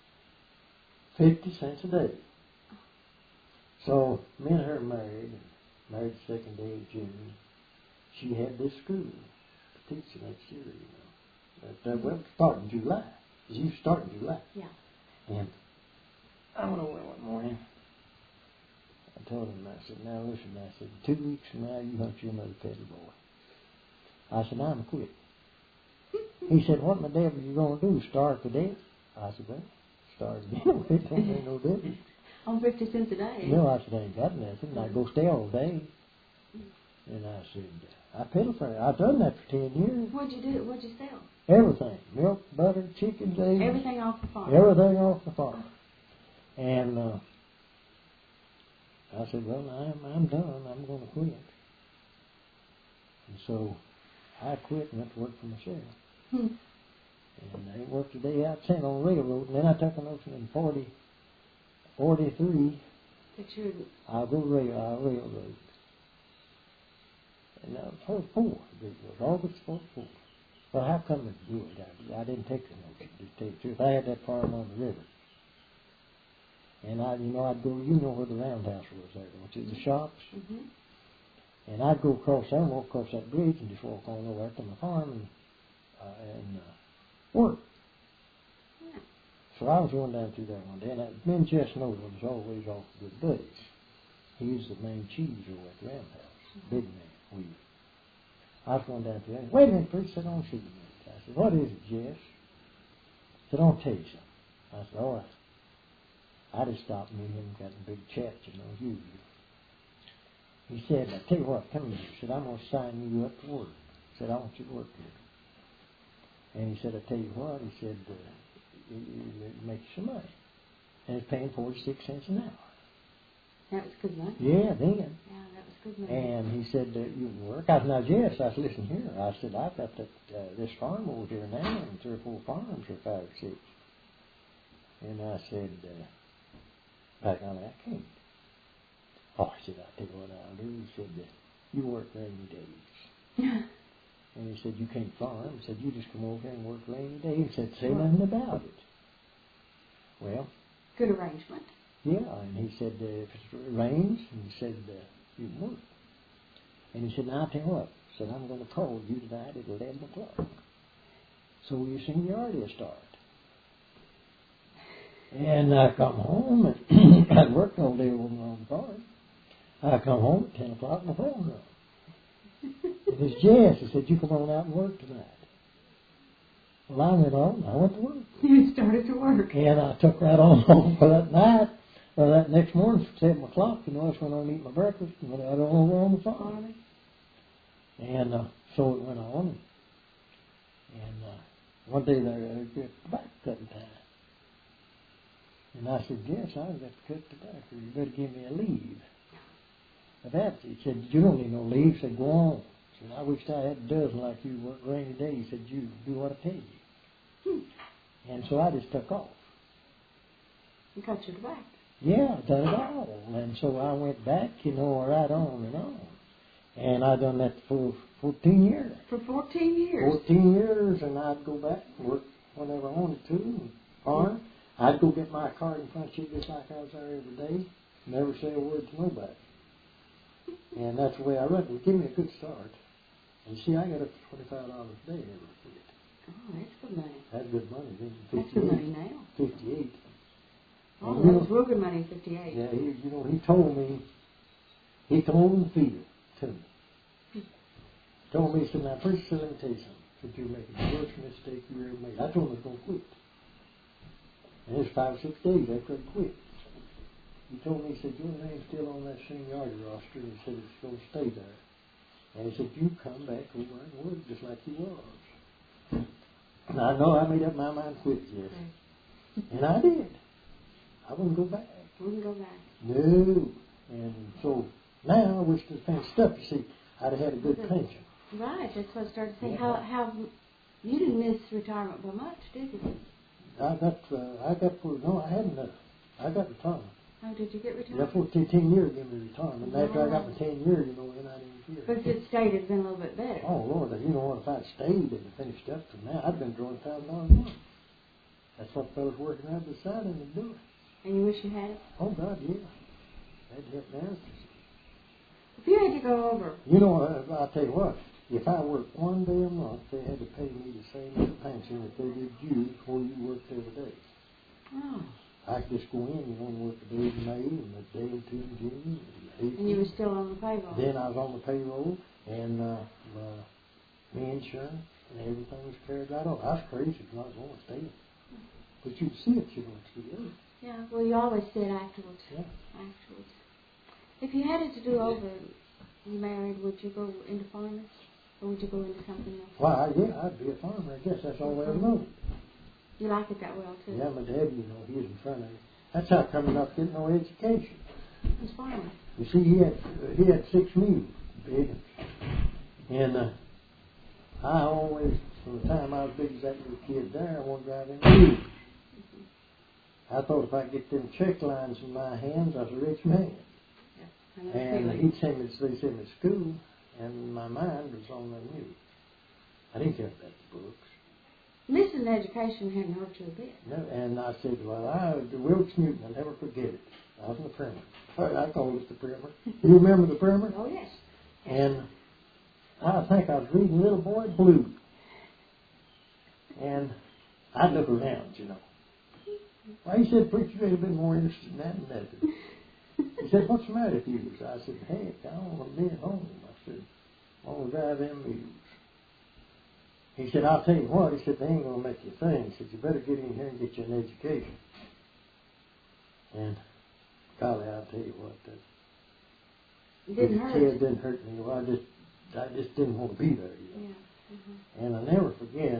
50 cents a day. So, me and her married the second day of June. She had this school to teach the next year, But well, starting July. You start in July. Yeah. And I went over one morning. I told him, I said, "Now listen," I said, 2 weeks from now, you hunt your mother Petty boy. I said, "I'm quit." He said, "What in the devil are you going to do, starve to death?" I said, "Well, starve to death. It don't make no difference." On 50 cents a day. No, I said, I ain't got nothing. And I go stay all day. And I said, I pedal for it. I've done that for 10 years. What'd you do? What'd you sell? Everything. Milk, butter, chicken, eggs. Everything off the farm. Everything off the farm. And I said, well, I'm done. I'm going to quit. And so I quit and went to work for myself. And I worked a day out sent on the railroad. And then I took a notion in 43. I'll go railroad. And that was 44. It was August 44. Well, how come it's good? I didn't take the notion, to tell you the truth. I had that farm on the river. And I'd go, where the roundhouse was there, don't you? The shops. Mm-hmm. And I'd go across there and walk across that bridge and just walk on over to my farm and work. Yeah. So I was going down through there one day, and Ben Chestnut was always off good buddies. He's the main cheese over at the roundhouse, big man. I was going down through there. Wait a minute, Bruce, sit down and shoot a minute. I said, what is it, Jess? He said, I'll tell you something. I said, all right. I just stopped me and him got a big chat, usually. He said, I tell you what, come here. He said, I'm going to sign you up to work. He said, I want you to work here. And he said, I tell you what, he said, it makes you some money. And it's paying 46 cents an hour. That was good money. Yeah, then. Yeah, that was good money. And he said, you can work. I said, now, Jess, I said, listen here. I said, I've got this farm over here now, and 3 or 4 farms, or 5 or 6. And I said, back on that, I can't. Oh, I said, I'll tell you what I'll do. He said, you work rainy days. And he said, you can't farm. He said, you just come over here and work rainy days. He said, say nothing about it. Well. Good arrangement. Yeah, and he said, if it rains, and he said, you can work. And he said, now, I'll tell you what. He said, I'm going to call you tonight at 11 o'clock. So your seniority will start. And I come home, and I'd worked all day over on the farm. I come home at 10 o'clock, and the phone rung. It was Jess. He said, you come on out and work tonight. Well, I went on. I went to work. You started to work. And I took right on home for that night. Well, that next morning, 7 o'clock, I went on and eat my breakfast, and went out over on the farm. And so it went on. And one day there was tobacco cutting time. And I said, yes, I've got to cut tobacco. You better give me a leave. But he said, you don't need no leave. He said, go on. He said, I wished I had a dozen like you work rainy days. He said, you do what I tell you. And so I just took off. You cut your tobacco. Yeah, I done it all. And so I went back, right on and on. And I done that for 14 years. For 14 years? 14 years, and I'd go back and work whenever I wanted to, and farm. I'd go get my card in front of you just like I was there every day. Never say a word to nobody. And that's the way I run it. It gave me a good start. And see, I got up to $25 a day every week. Oh, that's good money. That's good money. That's good money now. 58. Oh, that was real good money in 58. Yeah, he told me the field to me. He told me, he said, now, first, let me tell you something. He said, you're making the worst mistake you ever made. I told him I was going to quit. And it was 5 or 6 days after I quit. He told me, he said, your name's still on that seniority roster. And he said, it's going to stay there. And he said, you come back over and work just like you was. And I know I made up my mind to quit, yes. And I did. I wouldn't go back. Wouldn't go back. No. And so now I wish to fancy stuff. You see, I'd have had a good pension. Right. That's what I started saying. Yeah. How you didn't miss retirement by much, did you? I hadn't enough. I got retirement. How did you get retirement? Yeah, 10 years gave me retirement. And after I got my 10 years, then I didn't care. But if it stayed, it'd been a little bit better. Oh, Lord, if I'd stayed and finished up to now, I'd been drawing $1,000 a month. That's what fellas working out beside him would do. And you wish you had it? Oh, God, yeah. That'd help now. If you had to go over... I'll tell you what. If I worked one day a month, they had to pay me the same pension that they did you before you worked every day. Oh. I could just go in, and work a day in May, and a day or two in June. And you were still on the payroll? Then I was on the payroll, and my insurance and everything was carried right on. I was crazy because I was going to stay. But you see it, you don't see it. Yeah, well, you always said afterwards. Yeah. Afterwards. If you had it to do over, you married, would you go into farming? Or would you go into something else? Why, yeah, I'd be a farmer. I guess that's all I know. You like it that well, too? Yeah, my dad, you know, he was in front of me. That's how come enough getting no education. He's farming. You see, he had 6 mules, big. And I always, from the time I was big as that little kid there, I wanted to drive them mules. I thought if I could get them check lines in my hands, I was a rich man. Yeah, And they sent me to school, and my mind was on the news. I didn't care about the books. Missing education hadn't hurt you a bit. No, and I said, well, the Wilkes Newton, I'll never forget it. I was in the primer. I called it the primer. You remember the primer? Oh, yes. And I think I was reading Little Boy Blue. And I'd look around, you know. Well, he said, preacher, you'd have been more interested in that than that. He said, what's the matter with you? I said, heck, I don't want to be at home. I said, I want to drive them mules. He said, I'll tell you what. He said, they ain't going to make you a thing. He said, you better get in here and get you an education. And, golly, I'll tell you what. It didn't hurt. It didn't hurt me. Well, I just didn't want to be there, you know. Yeah. Mm-hmm. And I'll never forget,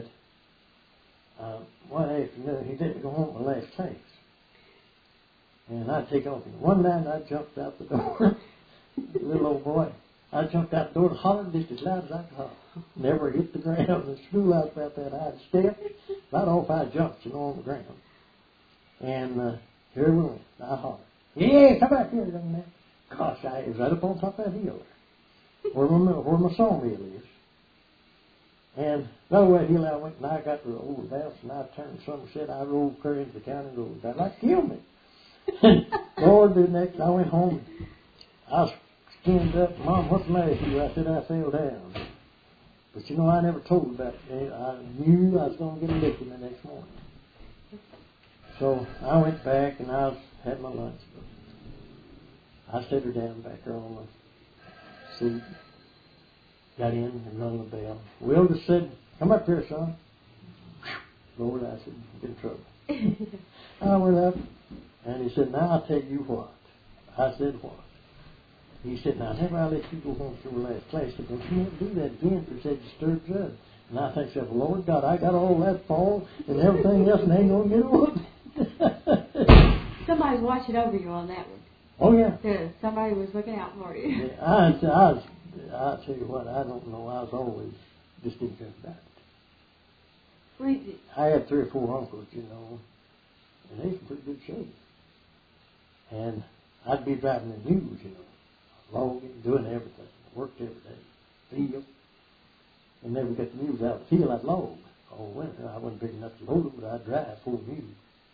one afternoon, he didn't go home my last class. And I'd take off. And one night I jumped out the door, little old boy. I jumped out the door and hollered just as loud as I could holler. Never hit the ground. The schoolhouse about that high. Stepped right off. I jumped, you know, on the ground. And here we went. I hollered, yeah, come back here, young man. Gosh, I was right up on top of that hill there, where my sawmill is. And over that hill I went, and I got to the old house, and I turned Somerset. I rolled clear into the county road. They'd like to kill me. Lord, the next I went home. I was skinned up. Mom, what's the matter with you? I said, I fell down. But you know, I never told about it. I knew I was going to get a licking the next morning. So I went back and had my lunch. I set her down back there on the seat. Got in and rung the bell. Will just said, come up here, son. Lord, I said, get in trouble. I went up. And he said, now I'll tell you what. I said, what? He said, now, never I let you go home from the last class. He said, don't you never do that again, for he said, you stirred judge. And I think, said, Lord God, I got all that fall and everything else, and I ain't going to get one. Somebody's watching over you on that one. Oh, yeah. Yeah, somebody was looking out for you. Yeah, I'll tell you what, I don't know. I was always just didn't care about it. I had 3 or 4 uncles, you know, and they was in pretty good shape. And I'd be driving the mules, you know, logging, doing everything. I worked every day, field. And then we got the mules out of the field, I'd log all winter. I wasn't big enough to load them, but I'd drive 4 mules.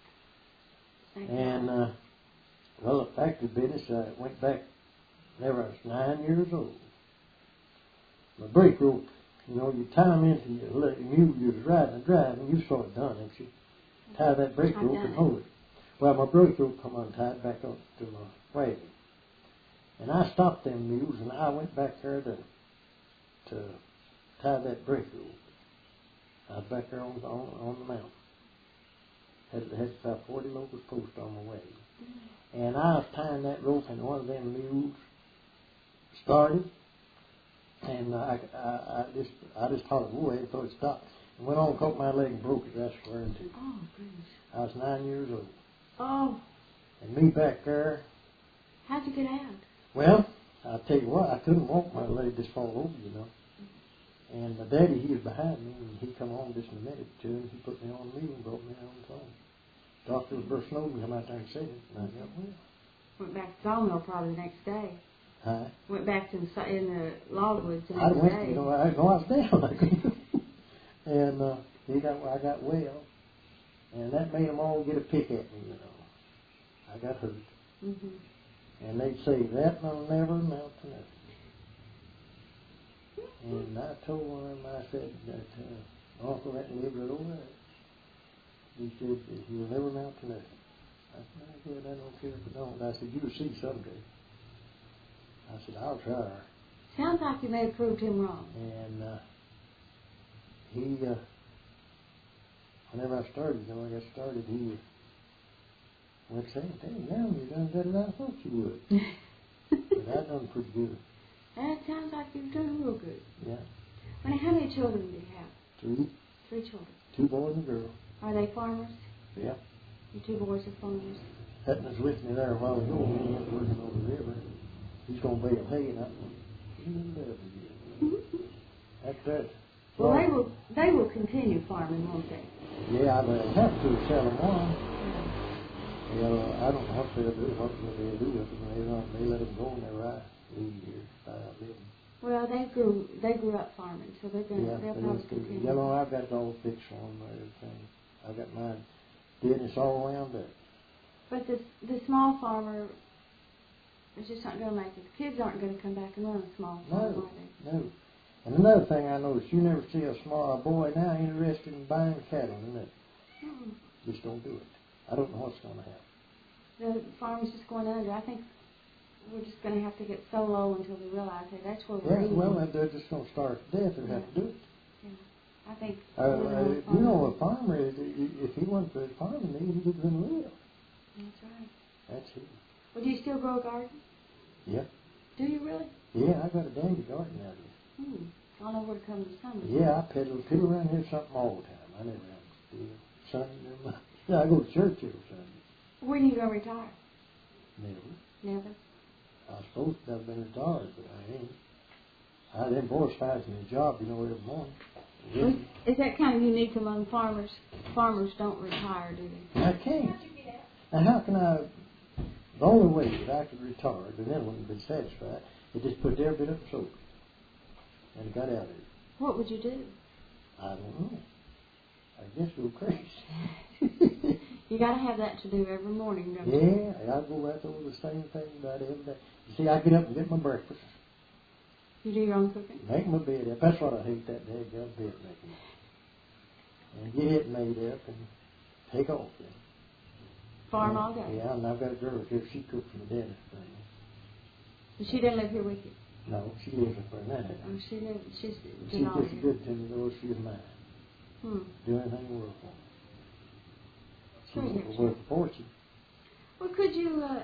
And, well, the factory business, I went back whenever I was 9 years old. My brake rope, you know, you tie them into your mule you was riding and driving. You saw it done, didn't you? Tie that brake rope and hold it. Well, my brake rope come untied back up to my wagon. And I stopped them mules, and I went back there to tie that brake rope. I was back there on the mountain. Had about 40 locals posts on my wagon. And I was tying that rope, and one of them mules started, and I just hollered away until it stopped. And went on, caught my leg and broke it. I swear to you. Oh, goodness. I was 9 years old. Oh. And me back there. How'd you get out? Well, I'll tell you what, I couldn't walk. My leg just fall over, you know. And my daddy, he was behind me, and he come on just in a minute or two, and he put me on the mule and brought me on the phone. Doctor was Bruce Snowden come out there and said it, and I got well. Went back to Sawmill probably the next day. Huh? Went back to in the logwoods the I next went, day. you know, I was down. I couldn't. And I got well, and that made them all get a pick at me, you know. I got hurt. Mm-hmm. And they'd say, that will never amount to nothing. And I told one of them, I said, that Uncle that lived right over there, he said, you'll never amount to nothing. I said, I don't care if it don't. I said, you'll see someday. I said, I'll try. Sounds like you may have proved him wrong. And whenever I started, you know, I got started, Well, saying, dang, now you done better than I thought you would. But I done pretty good. That sounds like you've done real good. Yeah. Well, how many children do you have? 3. 3 children. 2 boys and a girl. Are they farmers? Yeah. Your 2 boys are farmers? Hutton was with me there a while ago when he was working over the river. He's going to bale hay, and I'm going to love you. That's that. Well, they will continue farming, won't they? Yeah, they'll have to sell them on. I don't know what they'll do, what will they do with them. They let them go and they ride. Leave here, live them. Well, they grew up farming, so they'll probably continue. You know, I've got it all fixed for them and everything. I've got my business all around there. But the small farmer is just not going to make it. The kids aren't going to come back and run a small farm, are they? No. And another thing I noticed, you never see a boy now interested in buying cattle, isn't it? Just don't do it. I don't know what's going to happen. The farm's just going under. I think we're just going to have to get so low until we realize that that's where we're eating. Well, they're just going to starve to death and have to do it. Yeah. I think... you know, a farmer, if he wasn't for farming, he couldn't live. That's right. That's it. Well, do you still grow a garden? Yeah. Do you really? Yeah, I got a dandy garden out here. I don't know where to come this summer. Yeah, I piddle around here something all the time. I never have to steal. Sunday, never mind. Yeah, I go to church every Sunday. When are you going to retire? Never. Never? I was supposed to have been retired, but I ain't. Them boys finds me a job, every morning. Well, is that kind of unique among farmers? Farmers don't retire, do they? I can't. Now, how can I... The only way that I could retire, and then wouldn't be satisfied, is just put every bit up and sold it. And got out of it. What would you do? I don't know. I guess go crazy. You got to have that to do every morning, don't you? Yeah, I go right over the same thing about every day. You see, I get up and get my breakfast. You do your own cooking? Make my bed up. That's what I hate, that daggone bed making. And get it made up and take off then. Farm all day? Yeah, and I've got a girl here. She cooks for my dinner for me. And she doesn't live here with you? No, she lives in Fernandez. Oh, she's She's just good to me, though. She's mine. Do anything to work for me. She's worth a fortune. Well, could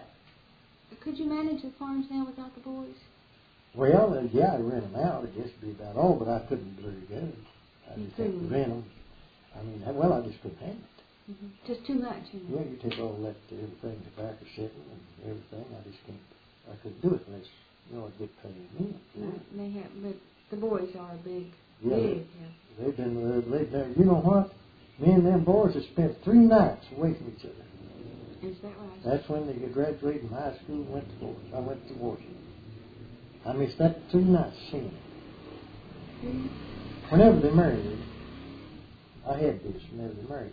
you manage the farms now without the boys? Well, yeah, I'd rent them out. I guess it'd be about all, but I couldn't do it together. I just had to rent them. I mean, I just couldn't handle it. Just too much, you know. Yeah, you take all that, everything, tobacco setting and everything. I couldn't do it unless, I'd get paid me. But the boys are big. They've been, you know what? Me and them boys have spent 3 nights away from each other. Is that right? That's when they graduated from high school and went to Washington. I went to Washington. I missed that 3 nights seeing them. Whenever they married, I had this whenever they married,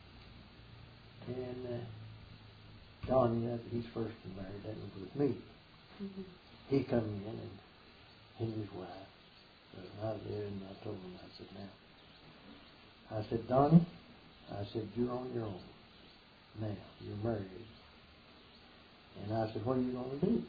And Donnie, he's first married, that was with me. He come in and he and his wife. I was there and I told him, I said, Donnie, you're on your own. Now, you're married. And I said, what are you going to do?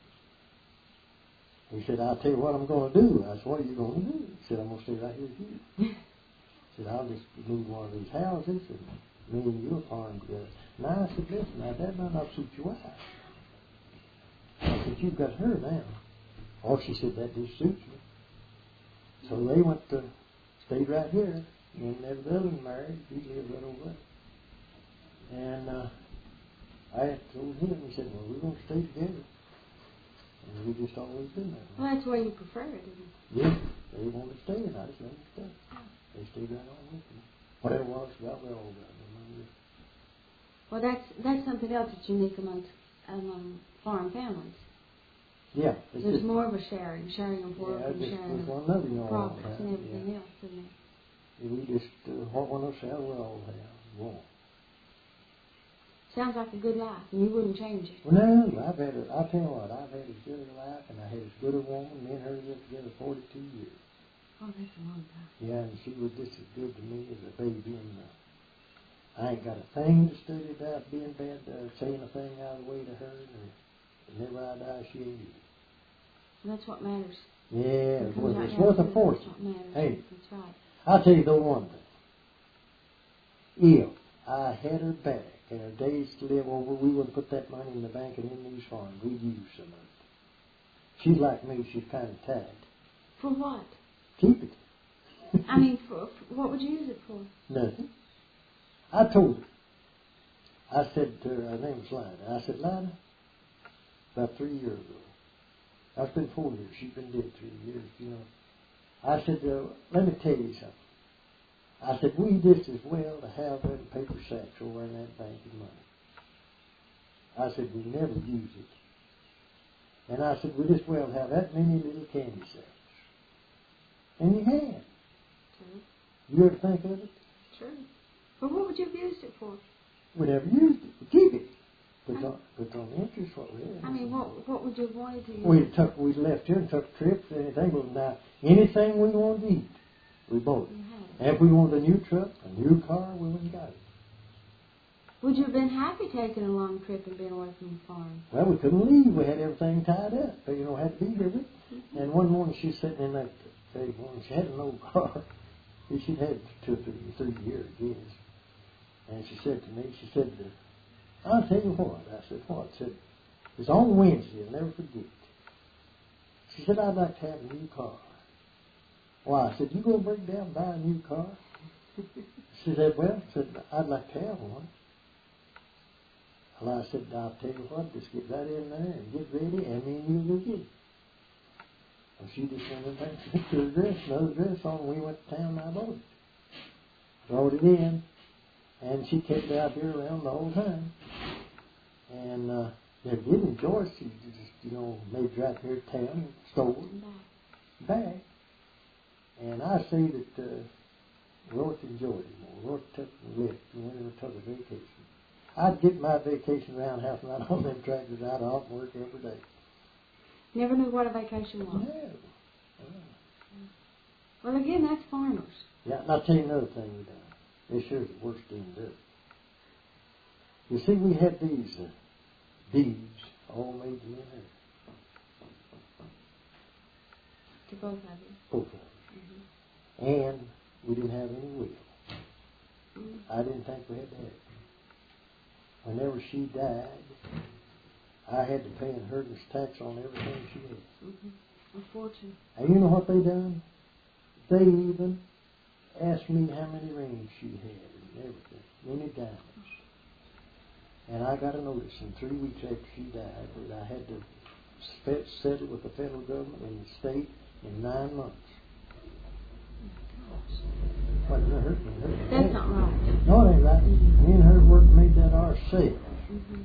He said, I'll tell you what I'm going to do. I said, what are you going to do? He said, I'm going to stay right here with you. He said, I'll just move one of these houses and me and you will farm together. Now I said, listen, now that might not suit your wife. I said, you've got her now. Oh, she said, that just suits me. So they stayed right here. And the other one married. He lived right over there. And I had told him, he said, well, we're going to stay together. And we just always been that way. Well, that's the way you prefer it, isn't it? Yeah. They wanted to stay, and I just let them stay. They stayed right on with me. Whatever it was, well, we all got them. Well, that's something else that's unique among farm families. Yeah. There's more of a sharing of work and sharing of profits and everything else, isn't it? We just, what one of us have, we all have. One. Sounds like a good life, and you wouldn't change it. Well, no, I'll tell you what, I've had as good a life, and I had as good a woman. Me and her lived together 42 years. Oh, that's a long time. Yeah, and she was just as good to me as a baby, and I ain't got a thing to study about being bad, saying a thing out of the way to her, and whenever I die, she ain't you. And that's what matters. Yeah, it's worth a fortune. That's what matters. Hey, that's right. I'll tell you the one thing. If I had her back. And her days to live over, we wouldn't put that money in the bank and in these farms. We'd use some of it. She's like me. She's kind of tied. For what? Keep it. I mean, for what would you use it for? Nothing. I told her. I said to her name was Lina. I said, Lina, about 3 years ago. That's been 4 years. She's been dead 3 years, you know. I said, let me tell you something. I said, we just as well to have that paper sacks over in that bank of money. I said, we never use it. And I said, we just well have that many little candy sacks. And you had. True. You ever think of it? True. But what would you have used it for? We never used it. We keep it. But on interest what we had. I mean, what would you have wanted to use? We left here and took trips, anything. But now, anything we wanted to eat, we bought it. And if we wanted a new truck, a new car, we went and got it. Would you have been happy taking a long trip and being away from the farm? Well, we couldn't leave. We had everything tied up. But, you know, had to be with it. Mm-hmm. And one morning she's sitting in that when she had an old car. She'd had 2 or 3 years, I guess. And she said to me, she said, I'll tell you what. I said, what? She said, it's on Wednesday. I'll never forget. She said, I'd like to have a new car. Why? I said, you going to break down and buy a new car? She said, well, I'd like to have one. Well, I said, I'll tell you what, just get right in there and get ready, and me and you will get it. Well, she just went in there and took her dress, another dress on, and we went to town and I bought it. Brought it in, and she kept it out here around the whole time. And they did enjoy it. She just, you know, made right here at town and stole it back. And I say that Roy enjoyed it more. Roy took and left and went and took a vacation. I'd get my vacation roundhouse and I'd on them tractors out off work every day. Never knew what a vacation was. No. Well, again, that's farmers. Yeah, and I'll tell you another thing we done. This here's the worst thing to do. You see, we had these deeds all made to me here. To both of you. Both of us. Mm-hmm. And we didn't have any will. Mm-hmm. I didn't think we had to have it. Whenever she died, I had to pay inheritance tax on everything she had. Mm-hmm. A fortune. And you know what they done? They even asked me how many rings she had and everything, many diamonds. And I got a notice in 3 weeks after she died that I had to settle with the federal government and the state in 9 months. What, hurt me. That's not right. No, it ain't right. Mm-hmm. Me and her made that ourselves. Mm-hmm.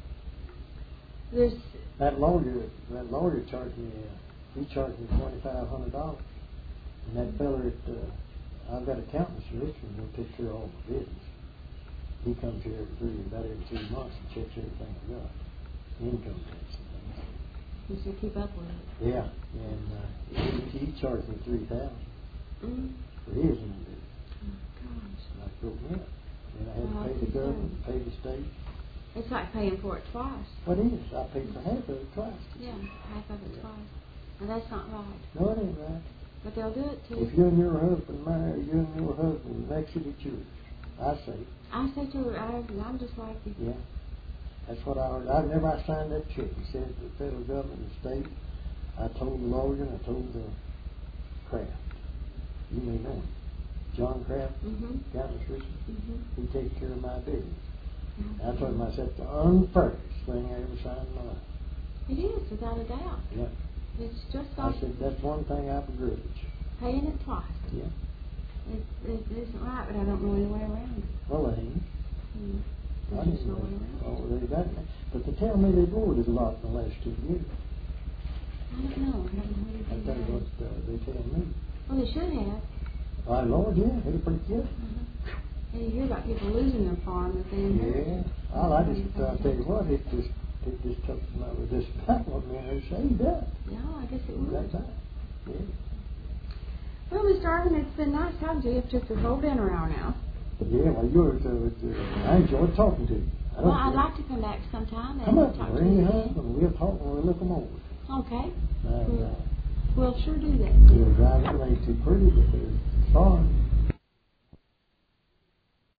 That lawyer charged me. He charged me $2,500. And that fella I've got accountants in Richmond who take care of all my business. He comes here about every 3 months and checks everything I've got, income tax and things. You should keep up with it. Yeah, and he charged me $3,000 for his end of it. Oh, gosh. And I broke me up. And I had to pay the government, pay the state. It's like paying for it twice. What is? I paid for half of it twice. Yeah, half of it twice. And that's not right. No, it ain't right. But they'll do it too. If you and your husband marry, you and your husband makes it yours. I say. I say to her, I'm just like you. Yeah. That's what I heard. I signed that check. He said the federal government and the state. I told the lawyer and I told the Kraft. You may know him. John Kraft, Countess Richmond. He takes care of my business. I told him I said the unfairest thing I ever signed in my life. It is, without a doubt. Yeah. It's just I like said that's one thing I begrudge. paying it twice. Yeah. It isn't right, but I don't know any way around it. Well, they ain't. There's just no way around it. Oh, they got me. But they tell me they've ordered a lot in the last 2 years. I don't know. I haven't heard anything That's about what it. they tell me. Well, they should have. My Lord, yeah, they're pretty good. And you hear about people losing their farm that they inherit. Yeah. Well, I'll tell you what, it just took this battle me and her saved up. Yeah, I guess it would. That's right. Yeah. Well, Mr. Arvin, it's been nice talking to you. It took this whole dinner hour now. Yeah, well, I enjoyed talking to you. Well, I'd like to come back sometime and come up, talk to bring you your again. husband. We'll talk and we'll look them over. Okay. And, We'll sure do that. you'll drive it ain't too pretty, but they're fun.